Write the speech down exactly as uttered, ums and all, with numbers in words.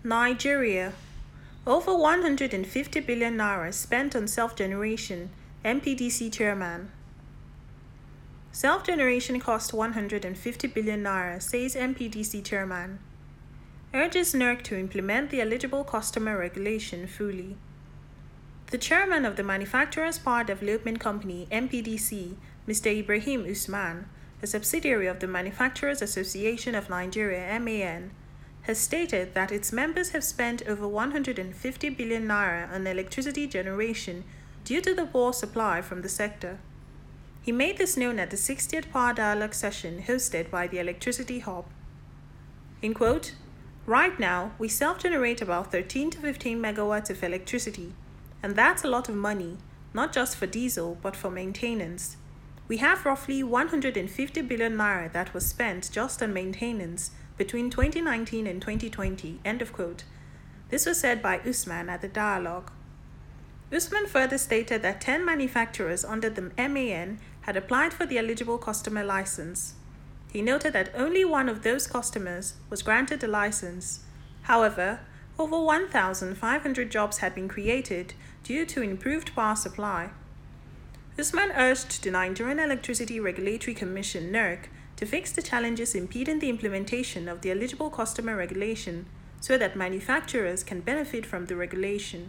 Nigeria. Over one hundred fifty billion naira spent on self-generation, M P D C chairman. Self-generation cost one hundred fifty billion naira, says M P D C chairman. Urges N E R C to implement the eligible customer regulation fully. The chairman of the Manufacturers Power Development Company, M P D C, Mister Ibrahim Usman, a subsidiary of the Manufacturers Association of Nigeria, M A N, has stated that its members have spent over one hundred fifty billion naira on electricity generation due to the poor supply from the sector. He made this known at the sixtieth Power Dialogue session hosted by the Electricity Hub. In quote, "Right now, we self-generate about thirteen to fifteen megawatts of electricity, and that's a lot of money, not just for diesel, but for maintenance. We have roughly one hundred fifty billion naira that was spent just on maintenance between twenty nineteen and twenty twenty, end of quote. This was said by Usman at the dialogue. Usman further stated that ten manufacturers under the M A N had applied for the eligible customer license. He noted that only one of those customers was granted the license. However, over one thousand five hundred jobs had been created due to improved power supply. Usman urged the Nigerian Electricity Regulatory Commission, N E R C, to fix the challenges impeding the implementation of the eligible customer regulation so that manufacturers can benefit from the regulation.